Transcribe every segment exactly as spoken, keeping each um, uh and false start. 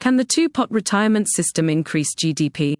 Can the two-pot retirement system increase G D P?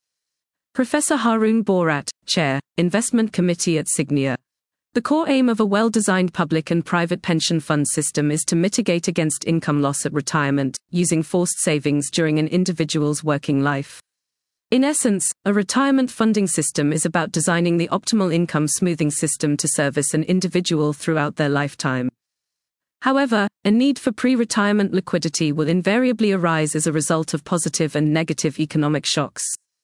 Professor Haroon Borat, Chair, Investment Committee at Signia. The core aim of a well-designed public and private pension fund system is to mitigate against income loss at retirement, using forced savings during an individual's working life. In essence, a retirement funding system is about designing the optimal income smoothing system to service an individual throughout their lifetime. However, a need for pre-retirement liquidity will invariably arise as a result of positive and negative economic shocks.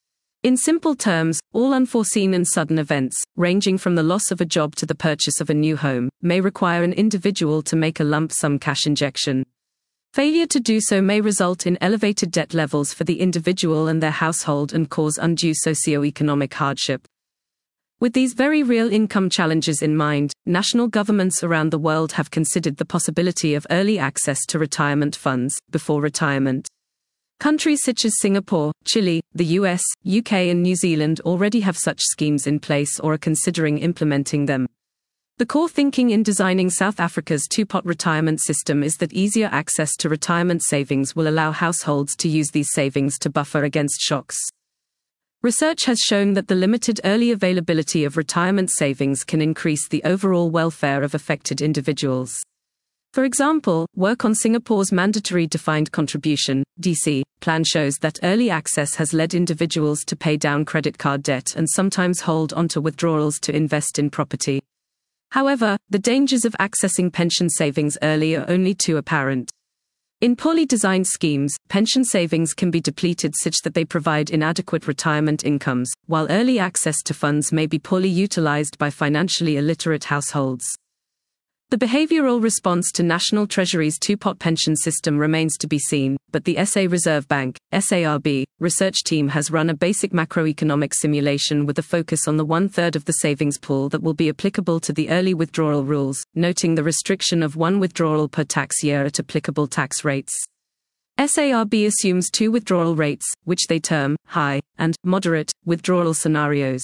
In simple terms, all unforeseen and sudden events, ranging from the loss of a job to the purchase of a new home, may require an individual to make a lump sum cash injection. Failure to do so may result in elevated debt levels for the individual and their household and cause undue socio-economic hardship. With these very real income challenges in mind, national governments around the world have considered the possibility of early access to retirement funds before retirement. Countries such as Singapore, Chile, the U S, U K and New Zealand already have such schemes in place or are considering implementing them. The core thinking in designing South Africa's two-pot retirement system is that easier access to retirement savings will allow households to use these savings to buffer against shocks. Research has shown that the limited early availability of retirement savings can increase the overall welfare of affected individuals. For example, work on Singapore's Mandatory Defined Contribution (D C) plan shows that early access has led individuals to pay down credit card debt and sometimes hold onto withdrawals to invest in property. However, the dangers of accessing pension savings early are only too apparent. In poorly designed schemes, pension savings can be depleted such that they provide inadequate retirement incomes, while early access to funds may be poorly utilized by financially illiterate households. The behavioral response to National Treasury's two-pot pension system remains to be seen, but the S A Reserve Bank, S A R B, research team has run a basic macroeconomic simulation with a focus on the one-third of the savings pool that will be applicable to the early withdrawal rules, noting the restriction of one withdrawal per tax year at applicable tax rates. S A R B assumes two withdrawal rates, which they term high and moderate withdrawal scenarios.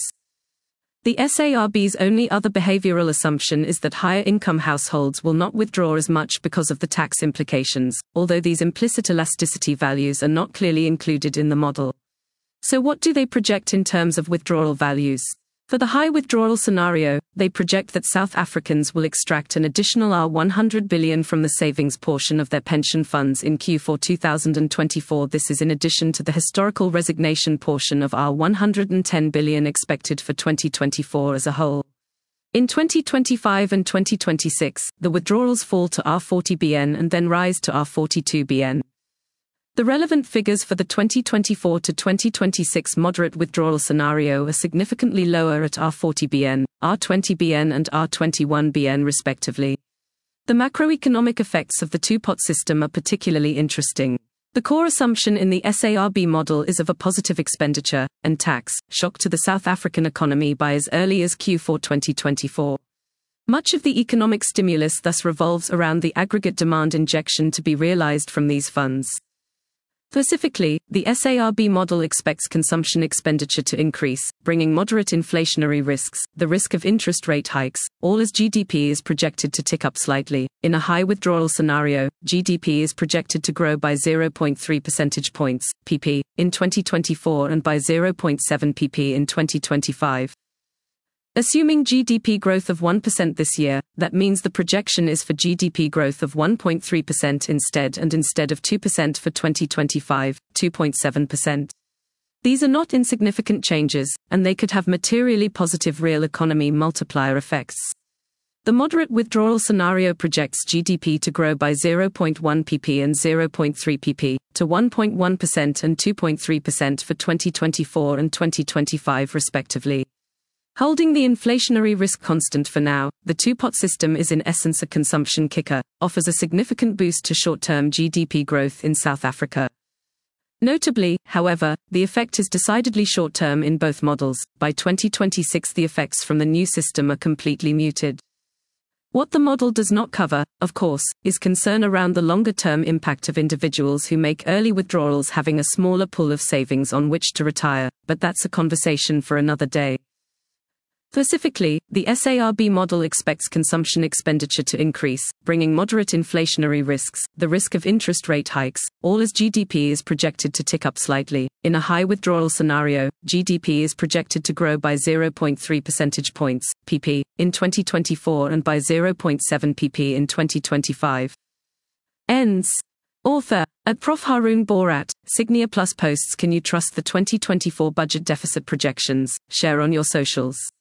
The S A R B's only other behavioral assumption is that higher-income households will not withdraw as much because of the tax implications, although these implicit elasticity values are not clearly included in the model. So what do they project in terms of withdrawal values? For the high withdrawal scenario, they project that South Africans will extract an additional R one hundred billion from the savings portion of their pension funds in Q four two thousand twenty-four. This is in addition to the historical resignation portion of R one hundred ten billion expected for twenty twenty-four as a whole. In twenty twenty-five and twenty twenty-six, the withdrawals fall to R forty billion and then rise to R forty-two billion. The relevant figures for the twenty twenty-four to twenty twenty-six moderate withdrawal scenario are significantly lower at R forty billion, R twenty billion and R twenty-one billion respectively. The macroeconomic effects of the two-pot system are particularly interesting. The core assumption in the S A R B model is of a positive expenditure and tax shock to the South African economy by as early as Q four twenty twenty-four. Much of the economic stimulus thus revolves around the aggregate demand injection to be realized from these funds. Specifically, the S A R B model expects consumption expenditure to increase, bringing moderate inflationary risks, the risk of interest rate hikes, all as G D P is projected to tick up slightly. In a high withdrawal scenario, G D P is projected to grow by zero point three percentage points, P P, in twenty twenty-four and by zero point seven P P in twenty twenty-five. Assuming G D P growth of one percent this year, that means the projection is for G D P growth of one point three percent instead and instead of two percent for twenty twenty-five, two point seven percent. These are not insignificant changes, and they could have materially positive real economy multiplier effects. The moderate withdrawal scenario projects G D P to grow by zero point one P P and zero point three P P, to one point one percent and two point three percent for twenty twenty-four and twenty twenty-five respectively. Holding the inflationary risk constant for now, the two-pot system is in essence a consumption kicker, offers a significant boost to short-term G D P growth in South Africa. Notably, however, the effect is decidedly short-term in both models. By twenty twenty-six the effects from the new system are completely muted. What the model does not cover, of course, is concern around the longer-term impact of individuals who make early withdrawals having a smaller pool of savings on which to retire, but that's a conversation for another day. Specifically, the S A R B model expects consumption expenditure to increase, bringing moderate inflationary risks, the risk of interest rate hikes, all as G D P is projected to tick up slightly. In a high withdrawal scenario, G D P is projected to grow by zero point three percentage points, P P, in twenty twenty-four and by zero point seven P P in twenty twenty-five. Ends. Author, at Professor Haroon Bhorat, Signia Plus posts. Can you trust the twenty twenty-four budget deficit projections? Share on your socials.